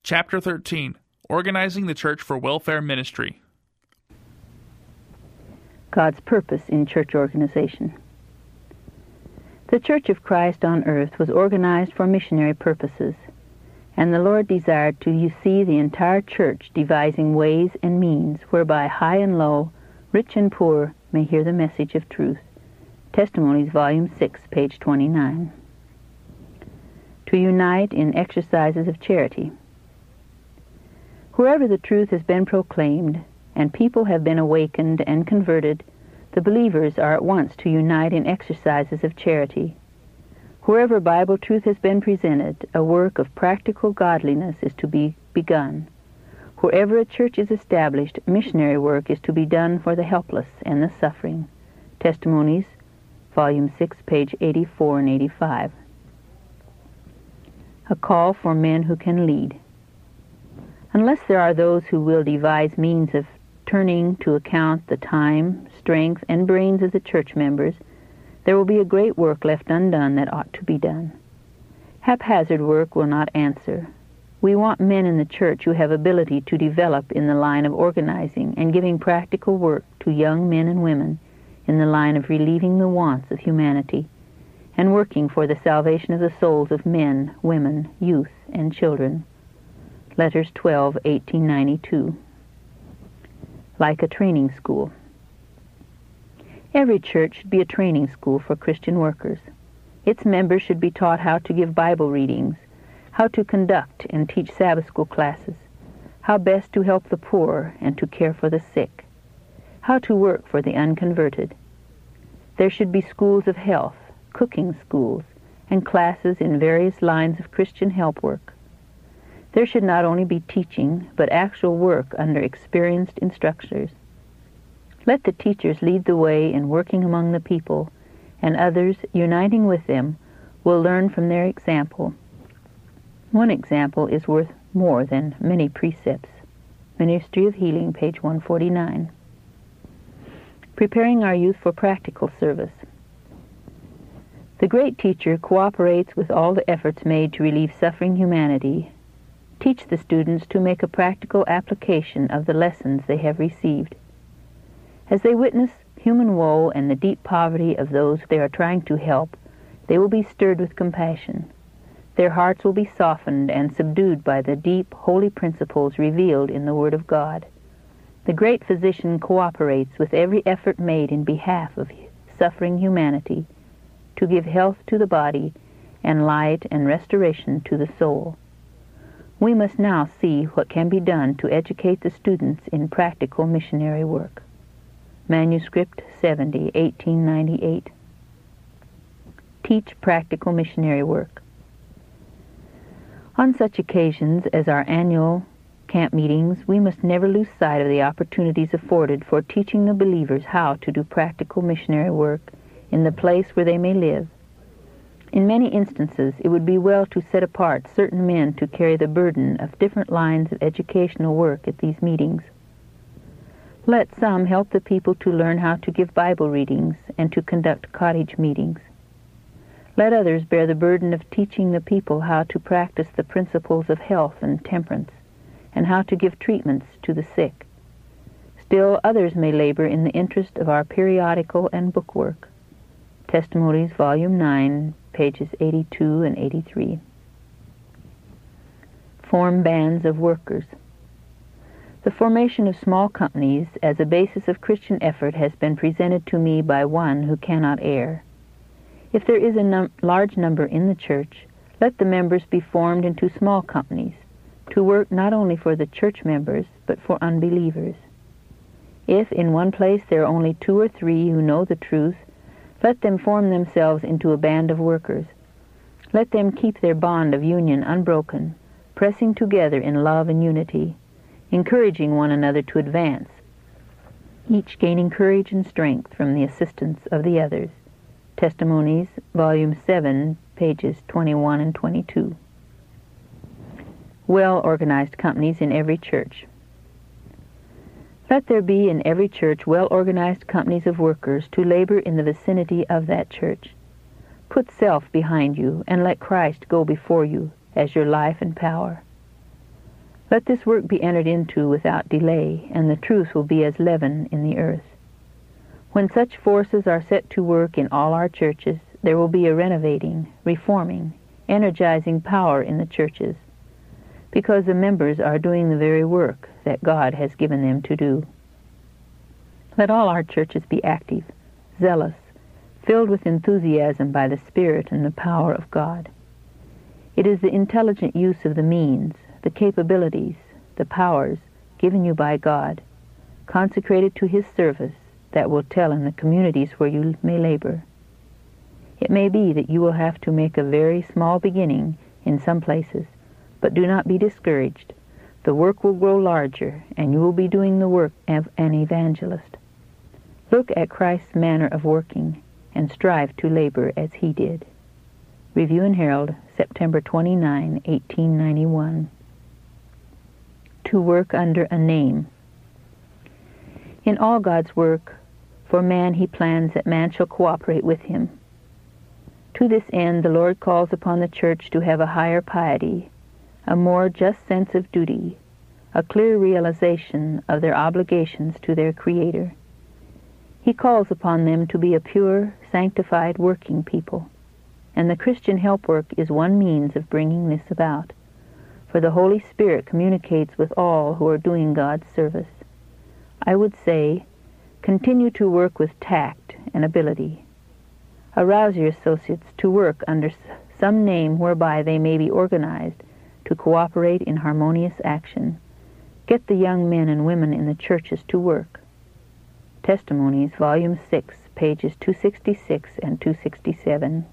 Chapter 13. Organizing the Church for Welfare Ministry. God's purpose in church organization. The Church of Christ on earth was organized for missionary purposes, and the Lord desired to see the entire church devising ways and means whereby high and low, rich and poor may hear the message of truth. Testimonies, Volume 6, page 29. To unite in exercises of charity. Wherever the truth has been proclaimed, and people have been awakened and converted, the believers are at once to unite in exercises of charity. Wherever Bible truth has been presented, a work of practical godliness is to be begun. Wherever a church is established, missionary work is to be done for the helpless and the suffering. Testimonies, Volume 6, page 84 and 85. A call for men who can lead. Unless there are those who will devise means of turning to account the time, strength, and brains of the church members, there will be a great work left undone that ought to be done. Haphazard work will not answer. We want men in the church who have ability to develop in the line of organizing and giving practical work to young men and women in the line of relieving the wants of humanity and working for the salvation of the souls of men, women, youth, and children. Letters 12, 1892. Like a training school. Every church should be a training school for Christian workers. Its members should be taught how to give Bible readings, how to conduct and teach Sabbath school classes, how best to help the poor and to care for the sick, how to work for the unconverted. There should be schools of health, cooking schools, and classes in various lines of Christian help work. There should not only be teaching, but actual work under experienced instructors. Let the teachers lead the way in working among the people, and others, uniting with them, will learn from their example. One example is worth more than many precepts. Ministry of Healing, page 149. Preparing our youth for practical service. The great teacher cooperates with all the efforts made to relieve suffering humanity. Teach the students to make a practical application of the lessons they have received. As they witness human woe and the deep poverty of those they are trying to help, they will be stirred with compassion. Their hearts will be softened and subdued by the deep, holy principles revealed in the Word of God. The great physician cooperates with every effort made in behalf of suffering humanity to give health to the body and light and restoration to the soul. We must now see what can be done to educate the students in practical missionary work. Manuscript 70, 1898. Teach practical missionary work. On such occasions as our annual camp meetings, we must never lose sight of the opportunities afforded for teaching the believers how to do practical missionary work in the place where they may live. In many instances, it would be well to set apart certain men to carry the burden of different lines of educational work at these meetings. Let some help the people to learn how to give Bible readings and to conduct cottage meetings. Let others bear the burden of teaching the people how to practice the principles of health and temperance, and how to give treatments to the sick. Still others may labor in the interest of our periodical and book work. Testimonies, Volume 9, pages 82 and 83. Form bands of workers. The formation of small companies as a basis of Christian effort has been presented to me by one who cannot err. If there is a large number in the church, let the members be formed into small companies, to work not only for the church members, but for unbelievers. If in one place there are only 2 or 3 who know the truth, let them form themselves into a band of workers. Let them keep their bond of union unbroken, pressing together in love and unity, encouraging one another to advance, each gaining courage and strength from the assistance of the others. Testimonies, Volume 7, pages 21 and 22. Well-organized companies in every church. Let there be in every church well-organized companies of workers to labor in the vicinity of that church. Put self behind you, and let Christ go before you as your life and power. Let this work be entered into without delay, and the truth will be as leaven in the earth. When such forces are set to work in all our churches, there will be a renovating, reforming, energizing power in the churches, because the members are doing the very work that God has given them to do. Let all our churches be active, zealous, filled with enthusiasm by the Spirit and the power of God. It is the intelligent use of the means, the capabilities, the powers given you by God, consecrated to His service, that will tell in the communities where you may labor. It may be that you will have to make a very small beginning in some places, but do not be discouraged. The work will grow larger, and you will be doing the work of an evangelist. Look at Christ's manner of working, and strive to labor as He did. Review and Herald, September 29, 1891. To work under a name. In all God's work, for man He plans that man shall cooperate with Him. To this end, the Lord calls upon the church to have a higher piety, a more just sense of duty, a clear realization of their obligations to their Creator. He calls upon them to be a pure, sanctified, working people, and the Christian help work is one means of bringing this about, for the Holy Spirit communicates with all who are doing God's service. I would say, continue to work with tact and ability. Arouse your associates to work under some name whereby they may be organized to cooperate in harmonious action. Get the young men and women in the churches to work. Testimonies, Volume 6, pages 266 and 267.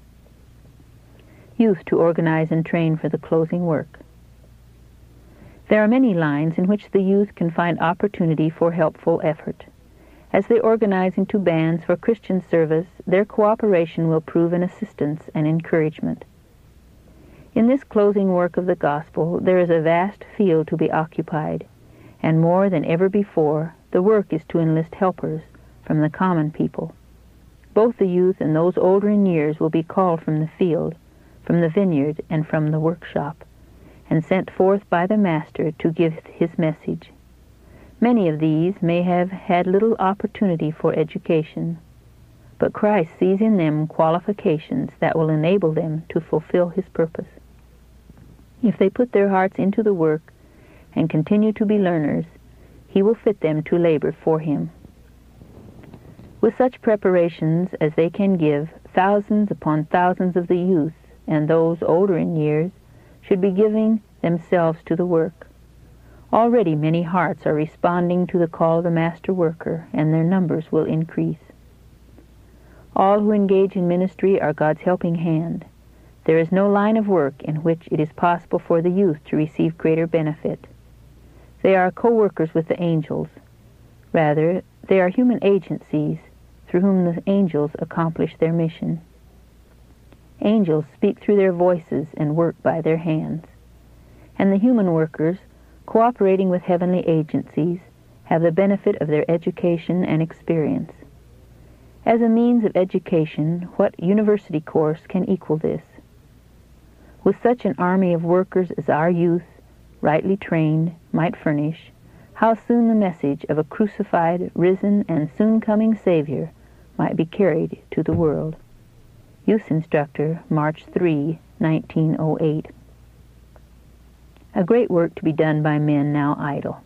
Youth to organize and train for the closing work. There are many lines in which the youth can find opportunity for helpful effort. As they organize into bands for Christian service, their cooperation will prove an assistance and encouragement. In this closing work of the gospel, there is a vast field to be occupied, and more than ever before, the work is to enlist helpers from the common people. Both the youth and those older in years will be called from the field, from the vineyard, and from the workshop, and sent forth by the Master to give His message. Many of these may have had little opportunity for education, but Christ sees in them qualifications that will enable them to fulfill His purpose. If they put their hearts into the work and continue to be learners, He will fit them to labor for Him. With such preparations as they can give, thousands upon thousands of the youth and those older in years should be giving themselves to the work. Already many hearts are responding to the call of the Master Worker, and their numbers will increase. All who engage in ministry are God's helping hand. There is no line of work in which it is possible for the youth to receive greater benefit. They are co-workers with the angels. Rather, they are human agencies through whom the angels accomplish their mission. Angels speak through their voices and work by their hands. And the human workers, cooperating with heavenly agencies, have the benefit of their education and experience. As a means of education, what university course can equal this? With such an army of workers as our youth, rightly trained, might furnish, how soon the message of a crucified, risen, and soon-coming Savior might be carried to the world. Youth Instructor, March 3, 1908. A great work to be done by men now idle.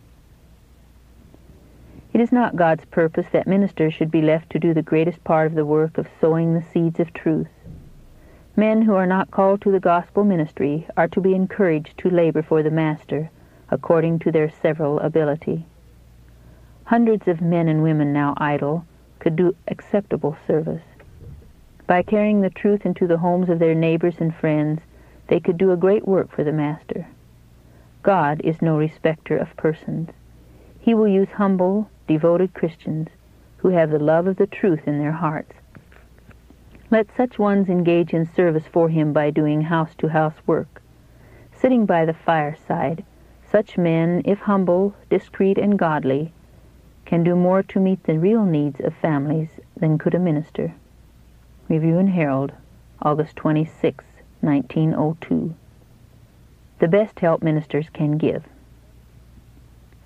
It is not God's purpose that ministers should be left to do the greatest part of the work of sowing the seeds of truth. Men who are not called to the gospel ministry are to be encouraged to labor for the Master according to their several ability. Hundreds of men and women now idle could do acceptable service. By carrying the truth into the homes of their neighbors and friends, they could do a great work for the Master. God is no respecter of persons. He will use humble, devoted Christians who have the love of the truth in their hearts. Let such ones engage in service for Him by doing house-to-house work. Sitting by the fireside, such men, if humble, discreet, and godly, can do more to meet the real needs of families than could a minister. Review and Herald, August 26, 1902. The best help ministers can give.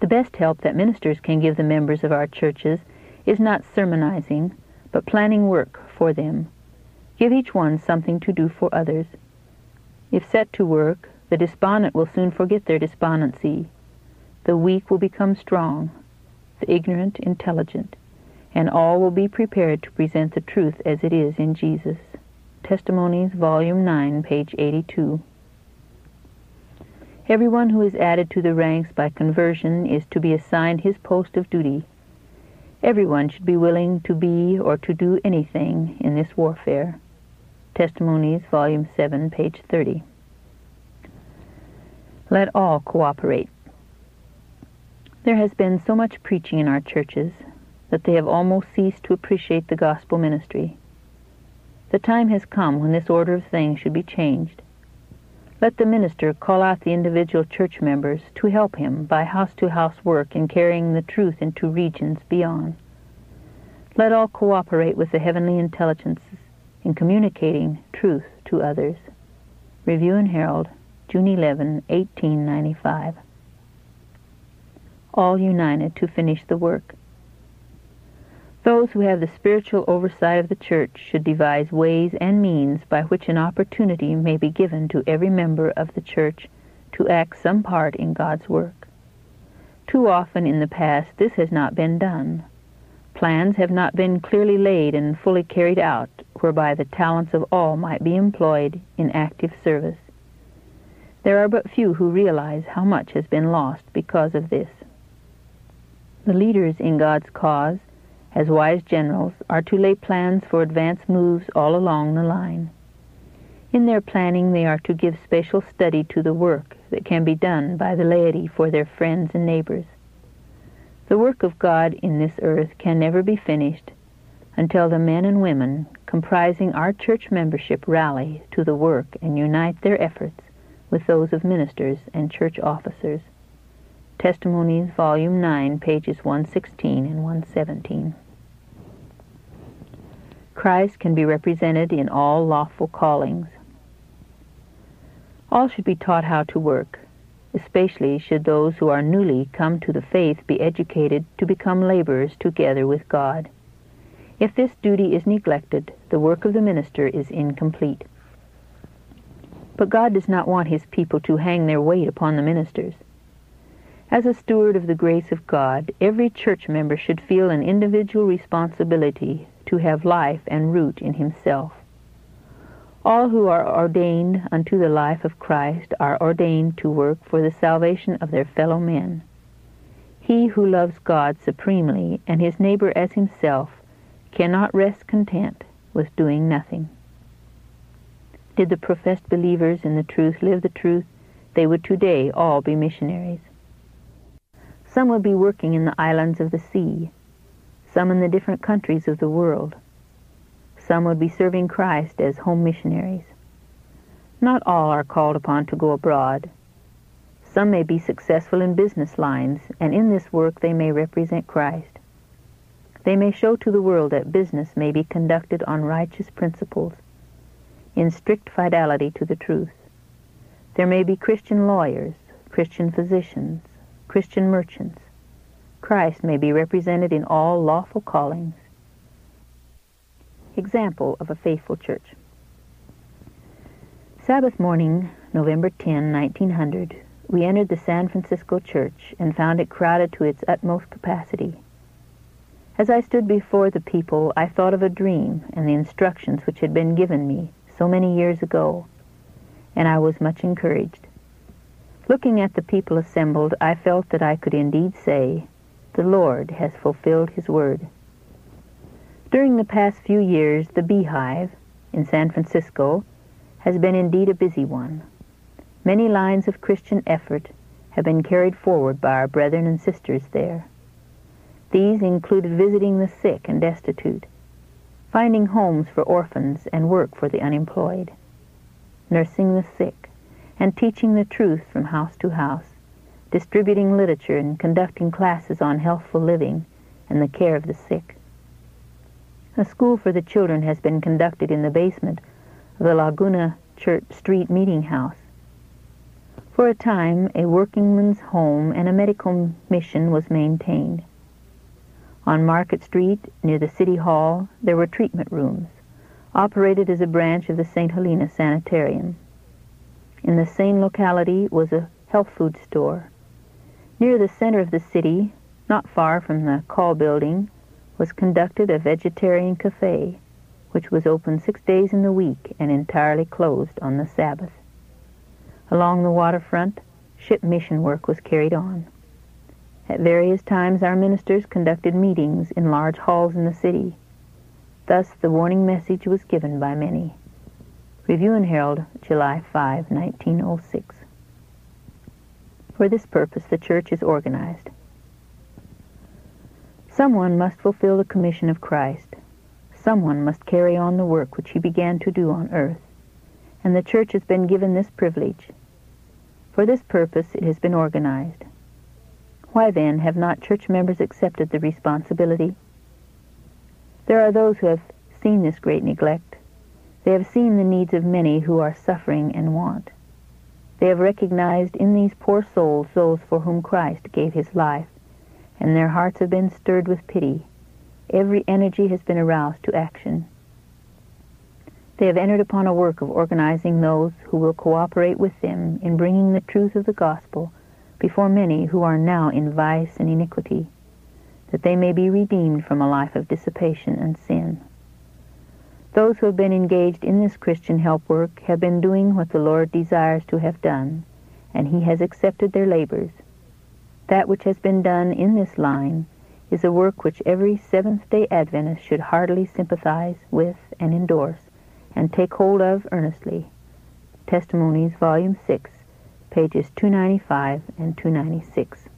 The best help that ministers can give the members of our churches is not sermonizing, but planning work for them. Give each one something to do for others. If set to work, the despondent will soon forget their despondency. The weak will become strong, the ignorant intelligent, and all will be prepared to present the truth as it is in Jesus. Testimonies, Volume 9, page 82. Everyone who is added to the ranks by conversion is to be assigned his post of duty. Everyone should be willing to be or to do anything in this warfare. Testimonies, Volume 7, page 30. Let all cooperate. There has been so much preaching in our churches that they have almost ceased to appreciate the gospel ministry. The time has come when this order of things should be changed. Let the minister call out the individual church members to help him by house-to-house work in carrying the truth into regions beyond. Let all cooperate with the heavenly intelligences in communicating truth to others. Review and Herald, June 11, 1895. All united to finish the work. Those who have the spiritual oversight of the church should devise ways and means by which an opportunity may be given to every member of the church to act some part in God's work. Too often in the past this has not been done. Plans have not been clearly laid and fully carried out, whereby the talents of all might be employed in active service. There are but few who realize how much has been lost because of this. The leaders in God's cause, as wise generals, are to lay plans for advance moves all along the line. In their planning they are to give special study to the work that can be done by the laity for their friends and neighbors. The work of God in this earth can never be finished until the men and women comprising our church membership rally to the work and unite their efforts with those of ministers and church officers. Testimonies, Volume 9, pages 116 and 117. Christ can be represented in all lawful callings. All should be taught how to work. Especially should those who are newly come to the faith be educated to become laborers together with God. If this duty is neglected, the work of the minister is incomplete. But God does not want his people to hang their weight upon the ministers. As a steward of the grace of God, every church member should feel an individual responsibility to have life and root in himself. All who are ordained unto the life of Christ are ordained to work for the salvation of their fellow men. He who loves God supremely and his neighbor as himself cannot rest content with doing nothing. Did the professed believers in the truth live the truth, they would today all be missionaries. Some would be working in the islands of the sea, some in the different countries of the world. Some would be serving Christ as home missionaries. Not all are called upon to go abroad. Some may be successful in business lines, and in this work they may represent Christ. They may show to the world that business may be conducted on righteous principles, in strict fidelity to the truth. There may be Christian lawyers, Christian physicians, Christian merchants. Christ may be represented in all lawful callings. Example of a faithful church. Sabbath morning, November 10, 1900, we entered the San Francisco church and found it crowded to its utmost capacity. As I stood before the people, I thought of a dream and the instructions which had been given me so many years ago, and I was much encouraged. Looking at the people assembled, I felt that I could indeed say, "The Lord has fulfilled his word." During the past few years, the Beehive in San Francisco has been indeed a busy one. Many lines of Christian effort have been carried forward by our brethren and sisters there. These included visiting the sick and destitute, finding homes for orphans and work for the unemployed, nursing the sick, and teaching the truth from house to house, distributing literature and conducting classes on healthful living and the care of the sick. A school for the children has been conducted in the basement of the Laguna Church Street Meeting House. For a time, a workingman's home and a medical mission was maintained. On Market Street, near the City Hall, there were treatment rooms, operated as a branch of the St. Helena Sanitarium. In the same locality was a health food store. Near the center of the city, not far from the call building, was conducted a vegetarian cafe, which was open 6 days in the week and entirely closed on the Sabbath. Along the waterfront, ship mission work was carried on. At various times our ministers conducted meetings in large halls in the city. Thus the warning message was given by many. Review and Herald, July 5, 1906. For this purpose the church is organized. Someone must fulfill the commission of Christ. Someone must carry on the work which he began to do on earth, and the church has been given this privilege. For this purpose it has been organized. Why then have not church members accepted the responsibility? There are those who have seen this great neglect. They have seen the needs of many who are suffering and want. They have recognized in these poor souls those for whom Christ gave his life, and their hearts have been stirred with pity. Every energy has been aroused to action. They have entered upon a work of organizing those who will cooperate with them in bringing the truth of the gospel before many who are now in vice and iniquity, that they may be redeemed from a life of dissipation and sin. Those who have been engaged in this Christian help work have been doing what the Lord desires to have done, and he has accepted their labors. That which has been done in this line is a work which every Seventh-day Adventist should heartily sympathize with and endorse, and take hold of earnestly. Testimonies, Volume 6, pages 295 and 296.